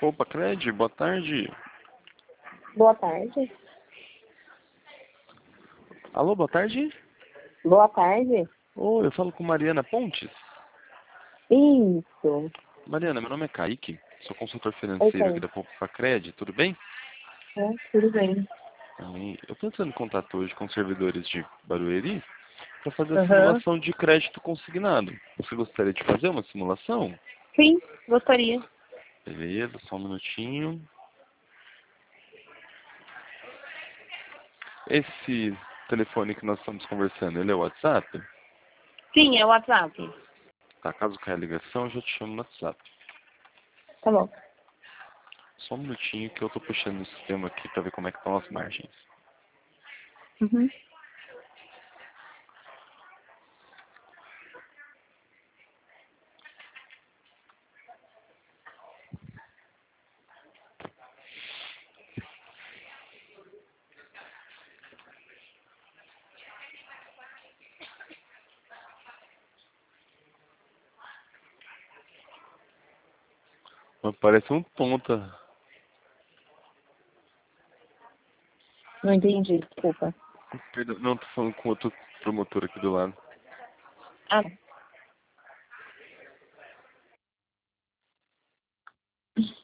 Opa, Cred, boa tarde. Boa tarde. Alô, boa tarde? Boa tarde. Oi, eu falo com Mariana Pontes. Isso. Mariana, meu nome é Kaique, sou consultor Oi, financeiro aqui Kaique. da Poupa Cred, tudo bem? Tudo bem. Eu estou entrando em contato hoje com servidores de Barueri para fazer a Aham. simulação de crédito consignado. Você gostaria de fazer uma simulação? Sim, gostaria. Beleza, só um minutinho. Esse telefone que nós estamos conversando, ele é o WhatsApp? Sim, é o WhatsApp. Tá, caso caia a ligação, eu já te chamo no WhatsApp. Tá bom. Só um minutinho que eu estou puxando o sistema aqui para ver como é que estão as margens. Uhum. Mas parece um tonta. Não entendi, desculpa. Perdão, não, tô falando com outro promotor aqui do lado. Ah.